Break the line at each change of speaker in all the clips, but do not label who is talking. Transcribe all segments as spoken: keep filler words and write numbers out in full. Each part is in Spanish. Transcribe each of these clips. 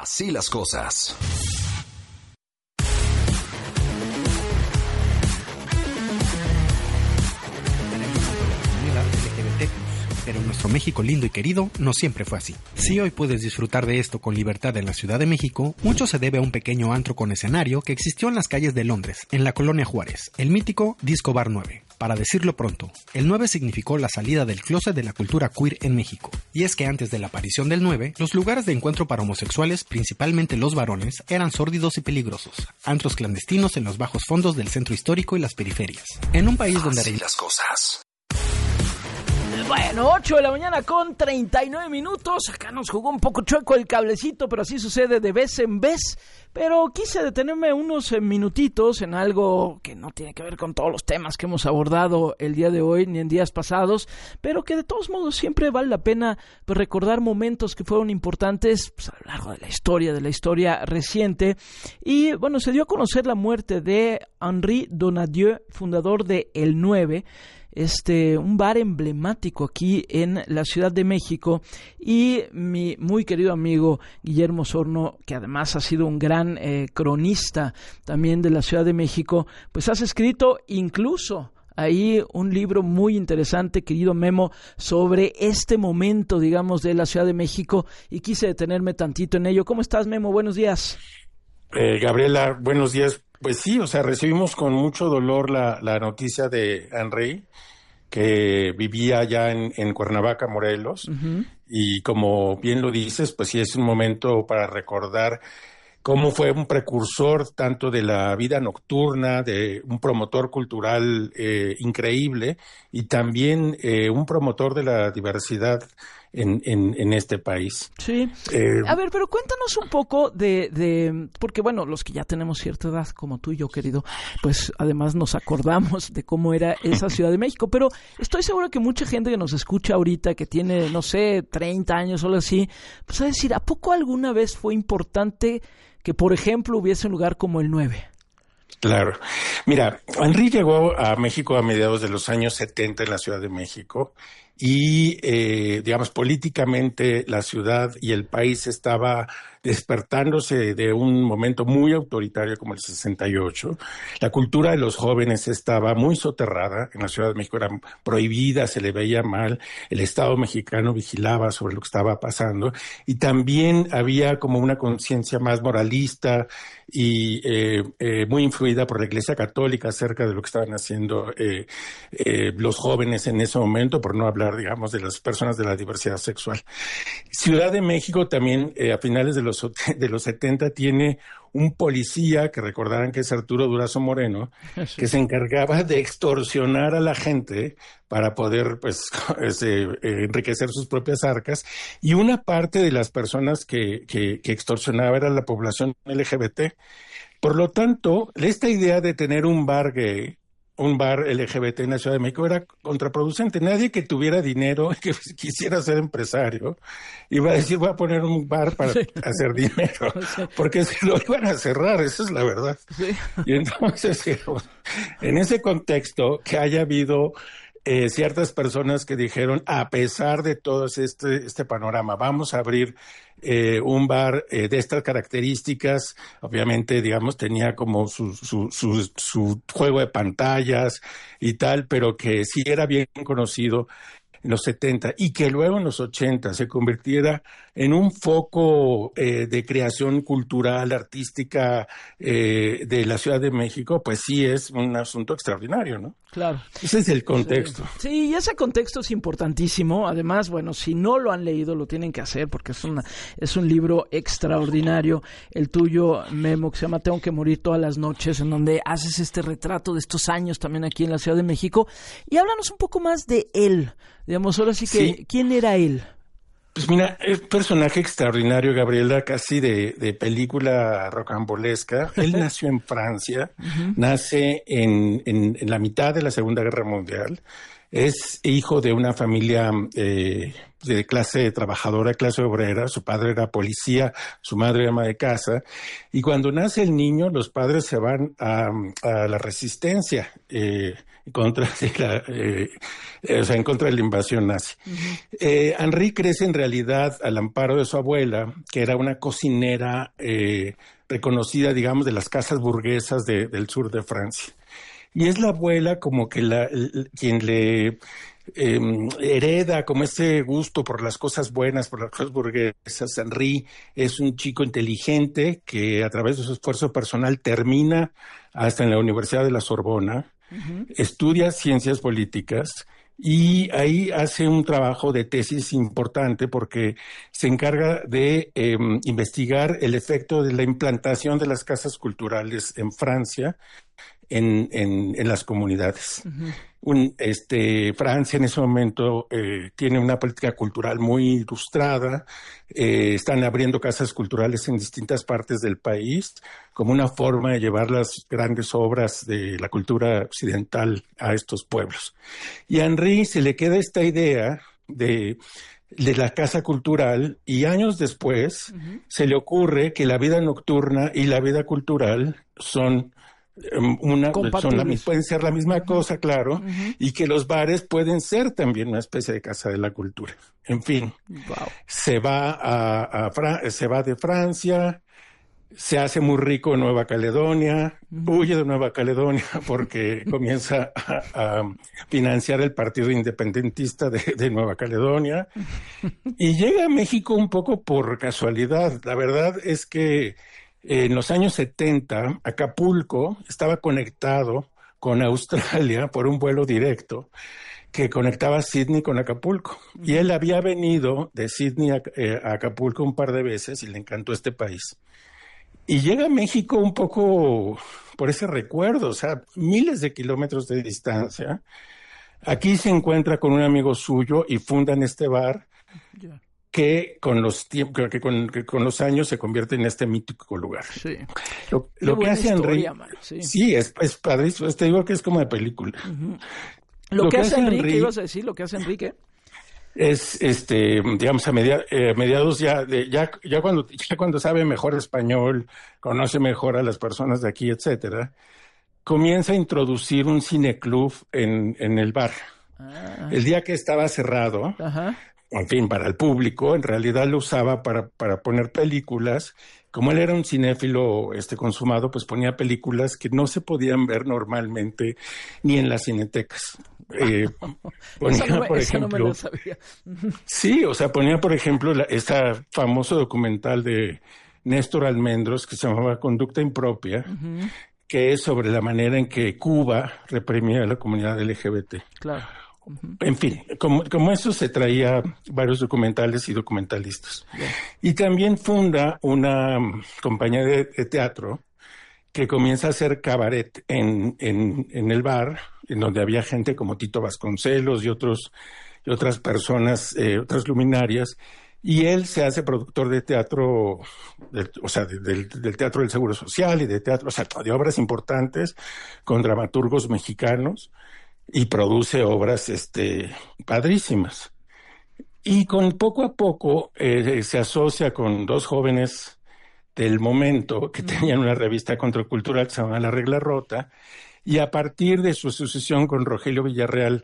Así las cosas.
Pero en nuestro México lindo y querido no siempre fue así. Si hoy puedes disfrutar de esto con libertad en la Ciudad de México, mucho se debe a un pequeño antro con escenario que existió en las calles de Londres, en la colonia Juárez, el mítico Disco Bar nueve. Para decirlo pronto, el nueve significó la salida del closet de la cultura queer en México. Y es que antes de la aparición del nueve, los lugares de encuentro para homosexuales, principalmente los varones, eran sórdidos y peligrosos, antros clandestinos en los bajos fondos del centro histórico y las periferias. En un país donde...
Así las cosas.
Bueno, ocho de la mañana con treinta y nueve minutos. Acá nos jugó un poco chueco el cablecito, pero así sucede de vez en vez. Pero quise detenerme unos minutitos en algo que no tiene que ver con todos los temas que hemos abordado el día de hoy ni en días pasados, pero que de todos modos siempre vale la pena pues, recordar momentos que fueron importantes pues, a lo largo de la historia, de la historia reciente. Y bueno, se dio a conocer la muerte de Henri Donadieu, fundador de El nueve. Este, un bar emblemático aquí en la Ciudad de México, y mi muy querido amigo Guillermo Osorno, que además ha sido un gran eh, cronista también de la Ciudad de México, pues has escrito incluso ahí un libro muy interesante, querido Memo, sobre este momento, digamos, de la Ciudad de México, y quise detenerme tantito en ello. ¿Cómo estás, Memo? Buenos días.
Eh, Gabriela, buenos días. Pues sí, o sea, recibimos con mucho dolor la, la noticia de Henri, que vivía allá en, en Cuernavaca, Morelos, uh-huh. Y como bien lo dices, pues sí es un momento para recordar cómo fue un precursor tanto de la vida nocturna, de un promotor cultural eh, increíble, y también eh, un promotor de la diversidad en, en, en este país.
Sí. Eh, a ver, pero cuéntanos un poco de, de, porque bueno, los que ya tenemos cierta edad, como tú y yo, querido, pues además nos acordamos de cómo era esa Ciudad de México, pero estoy seguro que mucha gente que nos escucha ahorita, que tiene, no sé, treinta años o algo así, pues a decir, ¿a poco alguna vez fue importante que, por ejemplo, hubiese un lugar como el nueve?
Claro. Mira, Henri llegó a México a mediados de los años setenta en la Ciudad de México y, eh, digamos, políticamente la ciudad y el país estaba despertándose de un momento muy autoritario como el sesenta y ocho. La cultura de los jóvenes estaba muy soterrada. En la Ciudad de México era prohibida, se le veía mal. El Estado mexicano vigilaba sobre lo que estaba pasando. Y también había como una conciencia más moralista y eh, eh, muy influida por la Iglesia Católica acerca de lo que estaban haciendo eh, eh, los jóvenes en ese momento, por no hablar, digamos, de las personas de la diversidad sexual. Ciudad de México también, eh, a finales de los de los setenta, tiene un policía, que recordarán que es Arturo Durazo Moreno, sí, que se encargaba de extorsionar a la gente para poder, pues, ese, eh, enriquecer sus propias arcas, y una parte de las personas que, que, que extorsionaba era la población L G B T. Por lo tanto, esta idea de tener un bar gay, un bar L G B T en la Ciudad de México era contraproducente. Nadie que tuviera dinero, que quisiera ser empresario, iba a decir, voy a poner un bar para sí. hacer dinero, porque se lo iban a cerrar, esa es la verdad. Sí. Y entonces, en ese contexto, que haya habido eh, ciertas personas que dijeron, a pesar de todo este, este panorama, vamos a abrir Eh, un bar eh, de estas características. Obviamente, digamos, tenía como su, su, su, su juego de pantallas y tal, pero que sí era bien conocido en los setenta, y que luego en los ochenta se convirtiera en un foco eh, de creación cultural, artística eh, de la Ciudad de México, pues sí es un asunto extraordinario, ¿no?
Claro.
Ese es el contexto.
Sí, sí, y ese contexto es importantísimo. Además, bueno, si no lo han leído, lo tienen que hacer, porque es una es un libro extraordinario, el tuyo, Memo, que se llama Tengo que morir todas las noches, en donde haces este retrato de estos años también aquí en la Ciudad de México. Y háblanos un poco más de él. Digamos, ahora sí que, sí. ¿Quién era él?
Pues mira, es un personaje extraordinario, Gabriela, casi de, de película rocambolesca. Él nació en Francia, uh-huh. nace en, en, en la mitad de la Segunda Guerra Mundial. Es hijo de una familia eh, de clase trabajadora, clase obrera. Su padre era policía, su madre ama de casa. Y cuando nace el niño, los padres se van a, a la resistencia eh, contra de la, eh, o sea, en contra de la invasión nazi. Uh-huh. Eh, Henri crece en realidad al amparo de su abuela, que era una cocinera eh, reconocida, digamos, de las casas burguesas de, del sur de Francia. Y es la abuela como que la, la quien le eh, hereda como ese gusto por las cosas buenas, por las cosas burguesas. Henri es un chico inteligente que a través de su esfuerzo personal termina hasta en la Universidad de la Sorbona. Uh-huh. Estudia ciencias políticas y ahí hace un trabajo de tesis importante porque se encarga de eh, investigar el efecto de la implantación de las casas culturales en Francia en, en, en las comunidades. Uh-huh. Un, este, Francia en ese momento eh, tiene una política cultural muy ilustrada, eh, están abriendo casas culturales en distintas partes del país como una forma de llevar las grandes obras de la cultura occidental a estos pueblos. Y a Henri se le queda esta idea de, de la casa cultural y años después uh-huh. se le ocurre que la vida nocturna y la vida cultural son Una, son la, pueden ser la misma uh-huh. cosa, claro, uh-huh. y que los bares pueden ser también una especie de casa de la cultura. En fin, wow. se va a, a Fra- se va de Francia, se hace muy rico en Nueva Caledonia, uh-huh. huye de Nueva Caledonia porque comienza a, a financiar el partido independentista de, de Nueva Caledonia y llega a México un poco por casualidad. La verdad es que en los años setenta, Acapulco estaba conectado con Australia por un vuelo directo que conectaba Sydney con Acapulco. Uh-huh. Y él había venido de Sydney a, eh, a Acapulco un par de veces y le encantó este país. Y llega a México un poco por ese recuerdo, o sea, miles de kilómetros de distancia. Aquí se encuentra con un amigo suyo y fundan este bar. Yeah. que con los tiempos, que con, que con los años se convierte en este mítico lugar. Sí. Lo, lo que hace Henri, sí, sí es, es padrísimo. Te digo que es como de película.
Uh-huh. Lo, lo que, que hace Henri, ¿qué ibas a decir? Lo que hace Enrique
es, este, digamos, a media, eh, mediados ya, de, ya, ya cuando, ya cuando sabe mejor español, conoce mejor a las personas de aquí, etcétera, comienza a introducir un cineclub en, en el bar. Ah. El día que estaba cerrado. Ajá. En fin, para el público, en realidad lo usaba para, para poner películas. Como él era un cinéfilo este, consumado, pues ponía películas que no se podían ver normalmente ni en las cinetecas. Eh, ponía,
no me,
por ejemplo, no me lo sabía. Sí, o sea, ponía, por ejemplo, la, este famoso documental de Néstor Almendros que se llamaba Conducta Impropia, uh-huh. que es sobre la manera en que Cuba reprimía a la comunidad L G B T. Claro. Uh-huh. En fin, como, como eso se traía varios documentales y documentalistas. Yeah. Y también funda una um, compañía de, de teatro que comienza a hacer cabaret en, en, en el bar, en donde había gente como Tito Vasconcelos y otros y otras personas, eh, otras luminarias, y él se hace productor de teatro, de, o sea, de, de, del teatro del Seguro Social y de teatro, o sea, de obras importantes con dramaturgos mexicanos. Y produce obras este, padrísimas. Y con poco a poco eh, se asocia con dos jóvenes del momento que tenían una revista contracultural que se llama La Regla Rota, y a partir de su asociación con Rogelio Villarreal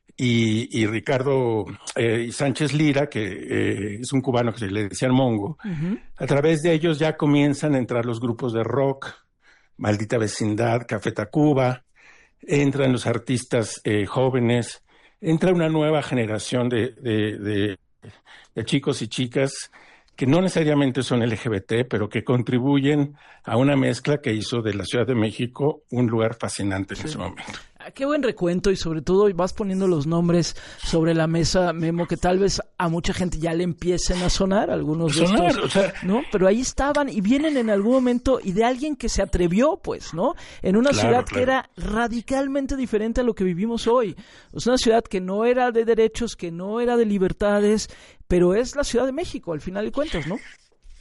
y, y Ricardo eh, Sánchez Lira, que eh, es un cubano que se le decía Mongo, uh-huh. a través de ellos ya comienzan a entrar los grupos de rock, Maldita Vecindad, Café Tacuba, entran los artistas eh, jóvenes, entra una nueva generación de, de, de, de chicos y chicas que no necesariamente son L G B T, pero que contribuyen a una mezcla que hizo de la Ciudad de México un lugar fascinante en sí. ese momento.
Qué buen recuento, y sobre todo vas poniendo los nombres sobre la mesa, Memo, que tal vez a mucha gente ya le empiecen a sonar algunos de
sonar,
estos,
o sea,
¿no? Pero ahí estaban y vienen en algún momento, y de alguien que se atrevió, pues, ¿no? En una
claro,
ciudad
claro.
que era radicalmente diferente a lo que vivimos hoy. Es una ciudad que no era de derechos, que no era de libertades, pero es la Ciudad de México, al final de cuentas, ¿no?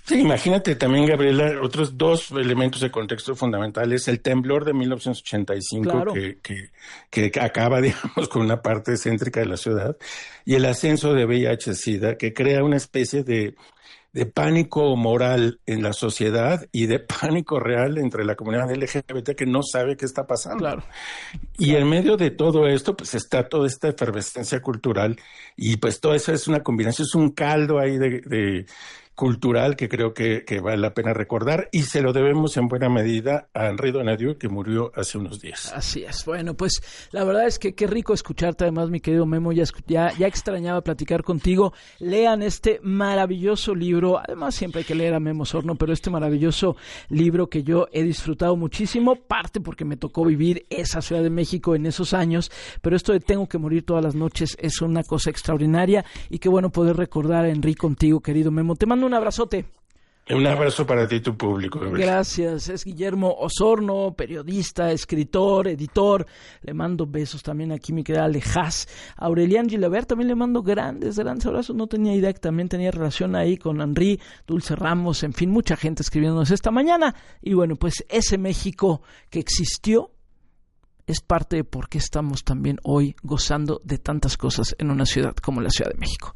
Sí, imagínate también, Gabriela, otros dos elementos de contexto fundamentales. El temblor de mil novecientos ochenta y cinco,
claro.
que, que, que acaba, digamos, con una parte céntrica de la ciudad, y el ascenso de V I H SIDA, que crea una especie de, de pánico moral en la sociedad y de pánico real entre la comunidad L G B T que no sabe qué está pasando.
Claro.
Y claro. En medio de todo esto, pues está toda esta efervescencia cultural y pues todo eso es una combinación, es un caldo ahí de... de cultural que creo que, que vale la pena recordar y se lo debemos en buena medida a Henri Donadieu, que murió hace unos días.
Así es. Bueno, pues la verdad es que qué rico escucharte, además, mi querido Memo, ya, ya, ya extrañaba platicar contigo. Lean este maravilloso libro, además siempre hay que leer a Memo Osorno, pero este maravilloso libro que yo he disfrutado muchísimo, parte porque me tocó vivir esa Ciudad de México en esos años, pero esto de Tengo que morir todas las noches es una cosa extraordinaria y qué bueno poder recordar a Henri contigo, querido Memo. Te mando un abrazote.
Un abrazo para ti y tu público.
Gracias. Es Guillermo Osorno, periodista, escritor, editor. Le mando besos también aquí, mi querida Alejaz. A Aurelian Gilabert también le mando grandes, grandes abrazos. No tenía idea que también tenía relación ahí con Henri, Dulce Ramos, en fin, mucha gente escribiéndonos esta mañana. Y bueno, pues ese México que existió es parte de por qué estamos también hoy gozando de tantas cosas en una ciudad como la Ciudad de México.